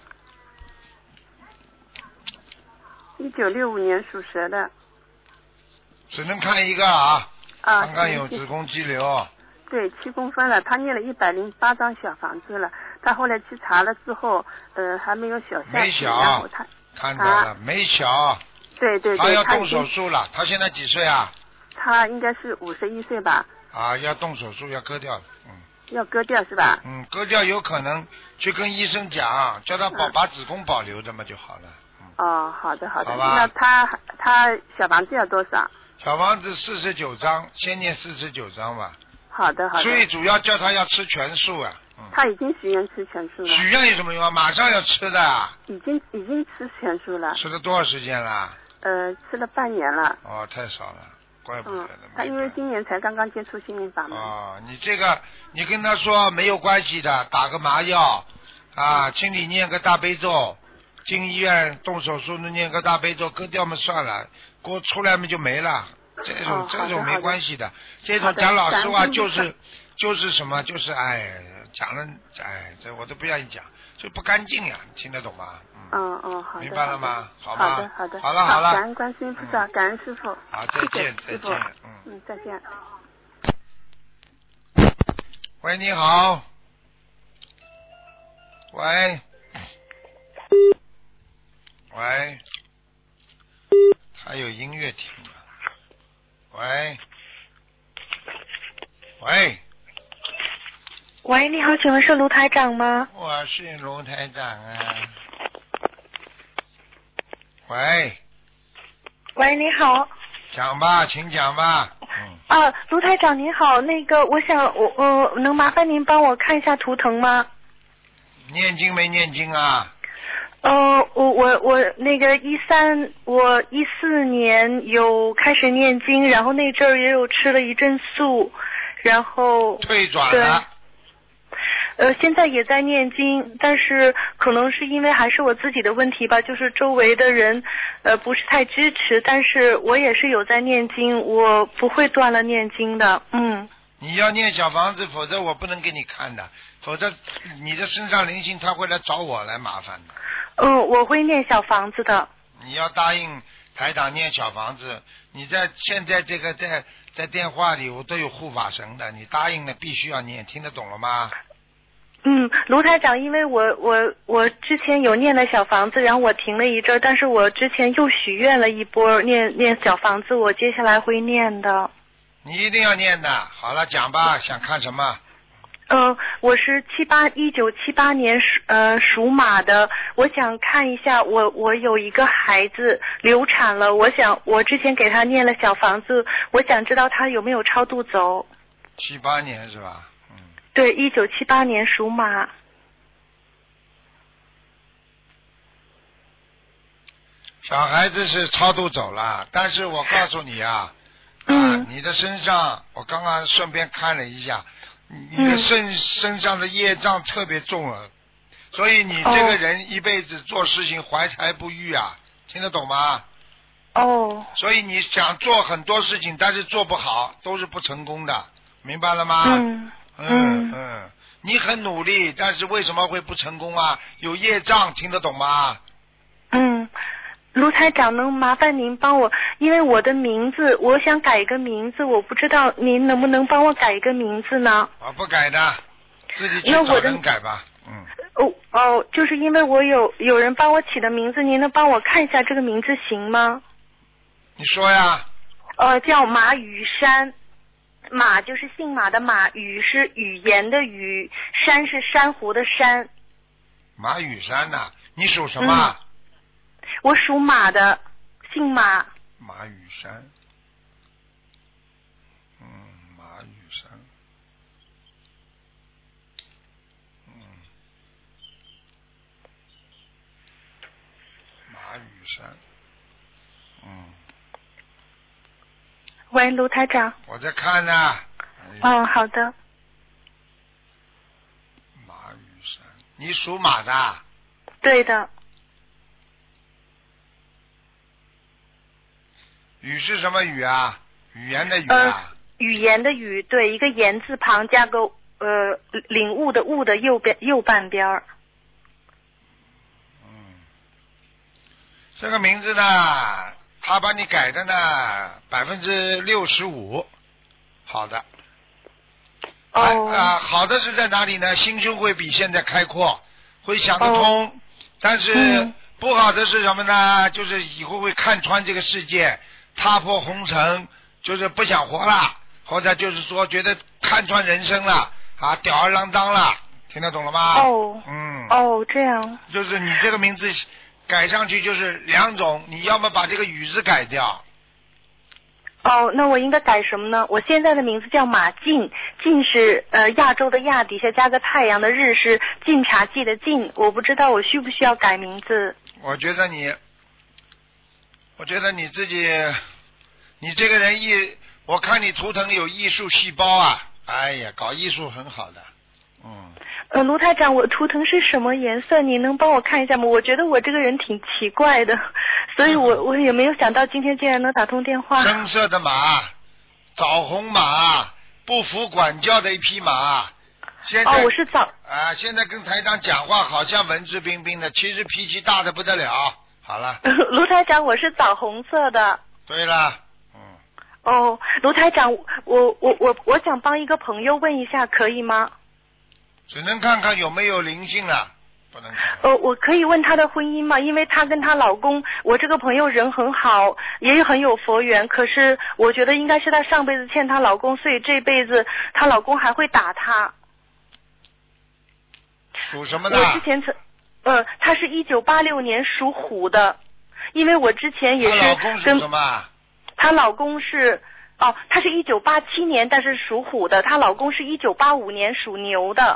一九六五年属蛇的。 只能看一个啊！ 啊， 刚刚有子宫肌瘤。 对，七公分了，他念了一百零八张小房子了。他后来去查了之后，呃，还没有小下没小， 然后他看到了没小。 对对对。 他要动手术了，他现在几岁啊？ 他应该是五十一岁吧。 啊，要动手术，要割掉了，嗯。 要割掉是吧？ 嗯，割掉有可能去跟医生讲，叫他保、嗯、把子宫保留着嘛就好了。嗯、 哦，好的好的。 好吧。 那他他小房子要多少？ 小房子四十九张，先念四十九张吧。 好的好的。 最主要叫他要吃全素啊。嗯、 他已经许愿吃全素了。 许愿有什么用啊？马上要吃的。 已经已经吃全素了。 吃了多少时间了？ 呃，吃了半年了。 哦，太少了，怪不得的。 嗯、他因为今年才刚刚接触心灵法门。 哦，你这个你跟他说没有关系的，打个麻药啊，请你念个大悲咒。进医院动手术，念个大悲咒，割掉嘛算了。 过出来嘛就没了。这种、 哦、 这种没关系的，这种好的讲老实话就咱是就是什么就是哎讲了哎这我都不愿意讲，就不干净呀，听得懂吗？ 嗯嗯，好的。 明白了吗？ 好吗？ 好的好的。 好了好了。 感恩观世音菩萨，感恩师傅。 好，再见再见， 嗯嗯，再见。 喂，你好。喂。喂。还有音乐听啊。喂。喂。 喂，你好，请问是卢台长吗？ 我是卢台长啊。喂。 喂，你好。 讲吧，请讲吧。嗯。 啊，卢台长您好，那个我想我我能麻烦您帮我看一下图腾吗？ 念经没念经啊？ 呃，我我我那个一三，我一四年有开始念经，然后那阵儿也有吃了一阵素，然后退转了。 呃，现在也在念经，但是可能是因为还是我自己的问题吧，就是周围的人呃不是太支持，但是我也是有在念经，我不会断了念经的，嗯。 你要念小房子，否则我不能给你看的，否则你的身上灵性他会来找我来麻烦的。 嗯，我会念小房子的。 你要答应台长念小房子，你在现在这个在在电话里我都有护法神的，你答应了必须要念，听得懂了吗？ 嗯，卢台长，因为我我我之前有念了小房子，然后我停了一阵，但是我之前又许愿了一波念念小房子，我接下来会念的。 你一定要念的。好了，讲吧，想看什么？ 嗯、呃，我是七八一九七八年属呃属马的，我想看一下，我我有一个孩子流产了，我想我之前给他念了小房子，我想知道他有没有超度走。 七八年是吧？嗯。 对，一九七八年属马。 小孩子是超度走了，但是我告诉你啊， 嗯、 啊，你的身上，我刚刚顺便看了一下。你的身、嗯、身上的业障特别重了，所以你这个人一辈子做事情怀才不遇啊，听得懂吗？ 哦。 所以你想做很多事情，但是做不好，都是不成功的，明白了吗？ 嗯嗯 嗯, 嗯，你很努力，但是为什么会不成功啊？有业障，听得懂吗？ 嗯。卢台长，能麻烦您帮我，因为我的名字，我想改一个名字，我不知道您能不能帮我改一个名字呢？ 我不改的，自己去找人改吧。嗯。 哦哦，就是因为我有有人帮我起的名字，您能帮我看一下这个名字行吗？ 你说呀。 呃，叫马雨山，马就是姓马的马，语是语言的语，山是珊瑚的山。 马雨山呐、啊，你属什么？ 嗯，我属马的，姓马。 马雨山，嗯，马雨山，嗯，马雨山，嗯。 喂，卢台长。 我在看呢、啊。 嗯，好的。 马雨山，你属马的？ 对的。 语是什么语啊？语言的语啊？ 呃、语言的语，对，一个言字旁加个呃领悟的悟的右边右半边儿。 嗯，这个名字呢，他把你改的呢百分之六十五，好的。 哦。 啊、呃，好的是在哪里呢？心胸会比现在开阔，会想得通。哦、但是、嗯、不好的是什么呢？就是以后会看穿这个世界。踏破红尘，就是不想活了，或者就是说觉得看穿人生了啊，吊儿郎当了，听得懂了吗？ 哦， 嗯， 哦，这样。 就是你这个名字改上去就是两种，你要么把这个语字改掉。 哦，那我应该改什么呢？我现在的名字叫马晋，晋是呃亚洲的亚，底下加个太阳的日，是晋察冀的晋，我不知道我需不需要改名字。 我觉得你。我觉得你自己，你这个人艺，我看你图腾有艺术细胞啊！哎呀，搞艺术很好的，嗯。 呃，卢台长，我图腾是什么颜色？你能帮我看一下吗？我觉得我这个人挺奇怪的，所以我我也没有想到今天竟然能打通电话。 深色的马，枣红马，不服管教的一匹马。现在哦，我是枣啊，现在跟台长讲话好像文质彬彬的，其实脾气大的不得了。好了。 卢台长，我是枣红色的。 对了。嗯。 哦，卢台长，我我我我想帮一个朋友问一下，可以吗？ 只能看看有没有灵性了，不能看。 呃，我可以问她的婚姻吗？因为她跟她老公，我这个朋友人很好，也很有佛缘，可是我觉得应该是她上辈子欠她老公，所以这辈子她老公还会打她。 属什么的？ 我之前曾，呃，她是一九八六年属虎的，因为我之前也是跟。 她老公属什么？ 她老公是，哦，她是一九八七年，但是属虎的，她老公是一九八五年属牛的。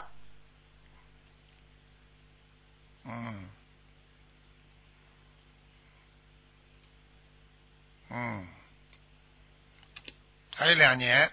嗯，嗯，还有两年。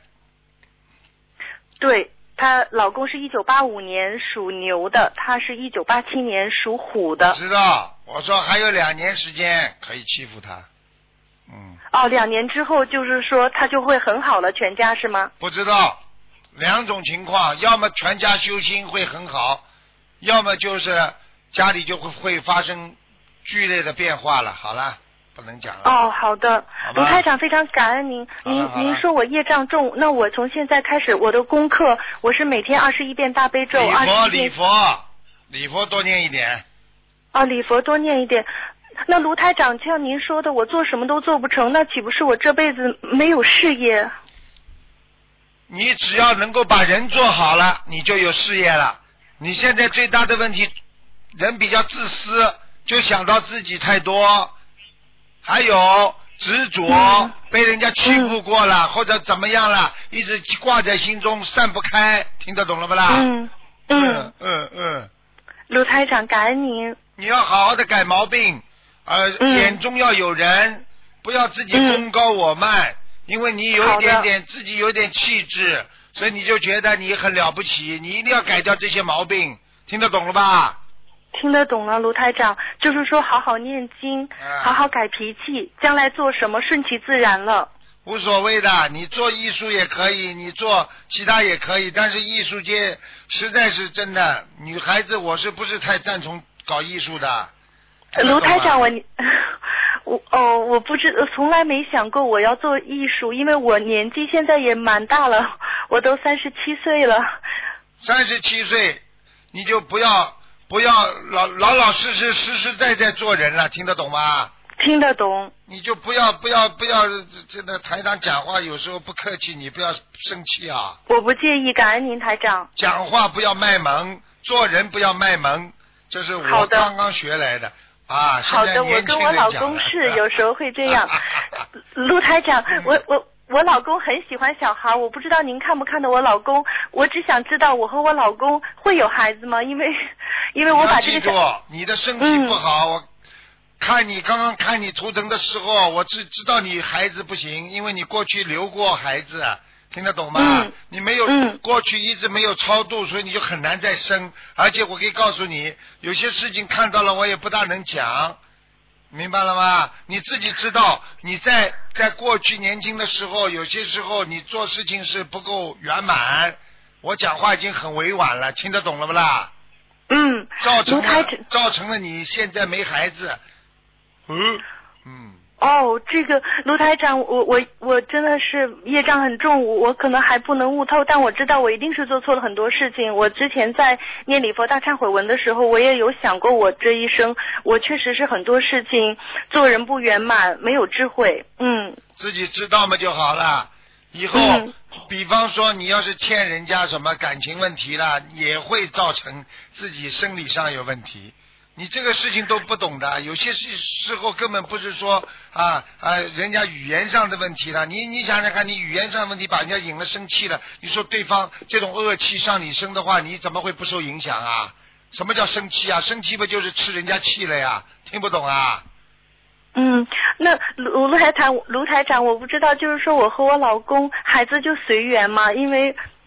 对，她老公是一九八五年属牛的，她是一九八七年属虎的。 知道，我说还有两年时间可以欺负他。嗯。 哦，两年之后就是说他就会很好了，全家是吗？ 不知道，两种情况，要么全家修心会很好，要么就是家里就会会发生剧烈的变化了。好了，不能讲了。 哦，好的，卢台长非常感恩您。您您说我业障重，那我从现在开始我的功课，我是每天二十一遍大悲咒，二十一遍礼佛，礼佛多念一点。 啊，礼佛多念一点。那卢台长，像您说的，我做什么都做不成，那岂不是我这辈子没有事业？ 你只要能够把人做好了，你就有事业了。你现在最大的问题，人比较自私，就想到自己太多，还有执着，嗯、被人家欺负过了、嗯、或者怎么样了，一直挂在心中散不开，听得懂了不啦？ 嗯嗯嗯嗯。 卢台长，感恩您。 你要好好的改毛病。呃、嗯，眼中要有人，不要自己功高我慢、嗯，因为你有一点点自己有点气质，所以你就觉得你很了不起，你一定要改掉这些毛病，听得懂了吧？ 听得懂了，卢台长，就是说好好念经、啊，好好改脾气，将来做什么顺其自然了。 无所谓的，你做艺术也可以，你做其他也可以，但是艺术界实在是真的，女孩子我是不是太赞同搞艺术的？ 卢台长，我我哦，我不知，从来没想过我要做艺术，因为我年纪现在也蛮大了，我都三十七岁了。 三十七岁，你就不要不要老老老实实实实在在做人了，听得懂吗？ 听得懂。 你就不要不要不要，这个台长讲话有时候不客气，你不要生气啊。 我不介意，感恩您台长。 讲话不要卖萌，做人不要卖萌，这是我刚刚学来的。啊， 好的，我跟我老公是有时候会这样。卢台长，我我我老公很喜欢小孩，我不知道您看不看到我老公，我只想知道我和我老公会有孩子吗？因为因为我把这个。 记住，你的身体不好，嗯、我看你刚刚看你图腾的时候，我只知道你孩子不行，因为你过去留过孩子。听得懂吗？ 嗯、 你没有、嗯、过去一直没有超度，所以你就很难再生。而且我可以告诉你，有些事情看到了我也不大能讲，明白了吗？你自己知道，你在在过去年轻的时候，有些时候你做事情是不够圆满。我讲话已经很委婉了，听得懂了不啦？ 嗯。 造成了造成了你现在没孩子。嗯嗯。 哦，这个卢台长，我我我真的是业障很重，我可能还不能悟透，但我知道我一定是做错了很多事情。我之前在念礼佛大忏悔文的时候，我也有想过，我这一生我确实是很多事情做人不圆满，没有智慧。嗯， 自己知道嘛就好了。以后、嗯、比方说你要是欠人家什么感情问题了，也会造成自己生理上有问题。你这个事情都不懂的，有些时候根本不是说啊啊人家语言上的问题了，你你想想看，你语言上的问题把人家引了生气了，你说对方这种恶气上你身的话，你怎么会不受影响啊？什么叫生气啊？生气不就是吃人家气了呀？听不懂啊？ 嗯，那卢卢台长，卢台长，我不知道，就是说我和我老公孩子就随缘嘛，因为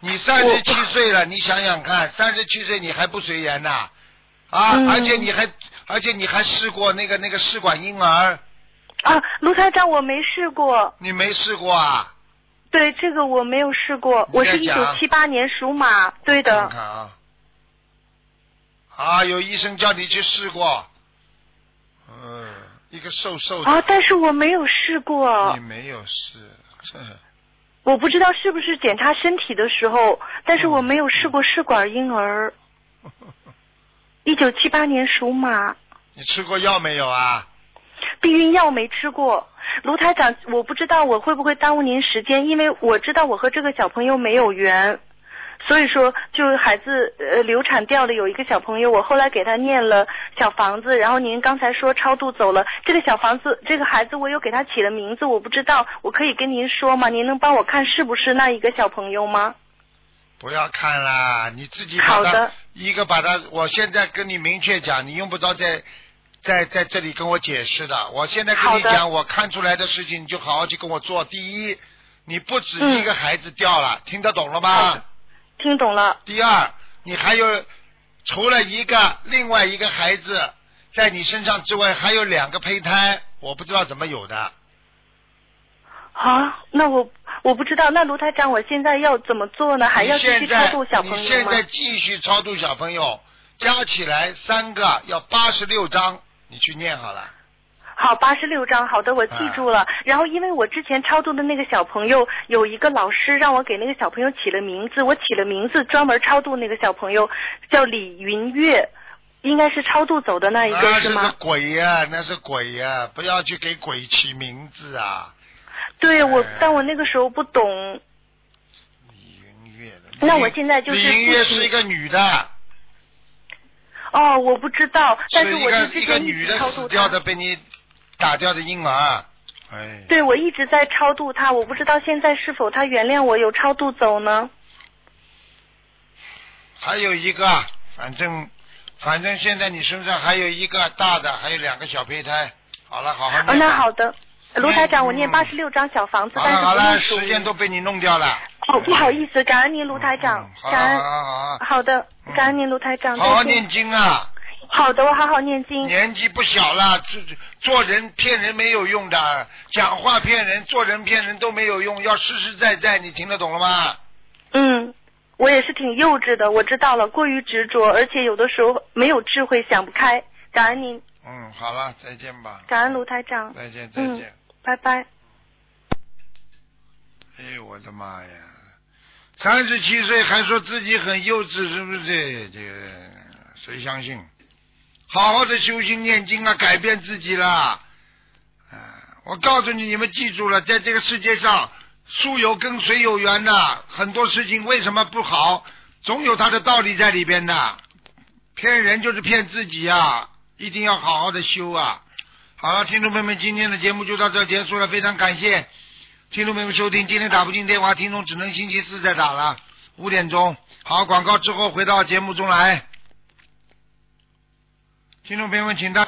你三十七岁了，你想想看，三十七岁你还不随缘呐？啊， 嗯、 而且你还，而且你还试过那个那个试管婴儿。 啊，卢台长，我没试过。 你没试过啊？ 对，这个我没有试过。我是一九七八年属马，对的。 看看啊。啊，有医生叫你去试过。嗯，一个瘦瘦的。 啊，但是我没有试过。 你没有试。 我不知道是不是检查身体的时候，但是我没有试过试管婴儿。一九七八年属马。 你吃过药没有啊？ 避孕药没吃过。卢台长，我不知道我会不会耽误您时间，因为我知道我和这个小朋友没有缘，所以说就是孩子呃流产掉了，有一个小朋友，我后来给他念了小房子，然后您刚才说超度走了，这个小房子这个孩子我又给他起了名字，我不知道，我可以跟您说吗？您能帮我看是不是那一个小朋友吗？ 不要看啦，你自己把他一个把他，我现在跟你明确讲，你用不着再在在这里跟我解释的。我现在跟你讲，我看出来的事情，你就好好去跟我做。第一，你不止一个孩子掉了，嗯、听得懂了吗？ 听懂了。 第二，你还有除了一个另外一个孩子在你身上之外，还有两个胚胎，我不知道怎么有的。 啊，那我我不知道，那卢台长，我现在要怎么做呢？还要继续超度小朋友吗？ 你现在继续超度小朋友，加起来三个要八十六章，你去念好了。 好，八十六章，好的，我记住了。啊、然后，因为我之前超度的那个小朋友，有一个老师让我给那个小朋友起了名字，我起了名字，专门超度那个小朋友，叫李云月，应该是超度走的那一个，是吗？ 那是个鬼呀、啊，那是鬼呀、啊，不要去给鬼起名字啊！ 对我，哎、但我那个时候不懂。 李云月的。 那我现在就是。 李云月是一个女的。 哦，我不知道，但是我是之一个女的死掉的，被你打掉的婴儿。哎。 对，我一直在超度他，我不知道现在是否他原谅我有超度走呢？ 还有一个，反正反正现在你身上还有一个大的，还有两个小胚胎。好了，好好念。 哦，那好的。卢台长，我念八十六张小房子， 嗯、 但是好了，好了，时间都被你弄掉了。 哦，不好意思，感恩您卢台长， 嗯、 感恩。 好好好好的，感恩您卢台长。 好好念经啊。 好的，我好好念经。 年纪不小了，做人骗人没有用的，讲话骗人，做人骗人都没有用，要实实在在，你听得懂了吗？ 嗯，我也是挺幼稚的，我知道了，过于执着，而且有的时候没有智慧，想不开。感恩您。 嗯，好了，再见吧。 感恩卢台长。 再见，再见。 嗯，拜拜。 哎呦我的妈呀！三十七岁还说自己很幼稚，是不是？这个谁相信？好好的修心念经啊，改变自己啦！啊，我告诉你，你们记住了，在这个世界上，树有根，水有源的，很多事情为什么不好，总有它的道理在里边的。骗人就是骗自己啊，一定要好好的修啊！好了，听众朋友们，今天的节目就到这结束了，非常感谢听众朋友们收听。今天打不进电话，听众只能星期四再打了，五点钟。好，广告之后回到节目中来。听众朋友们，请大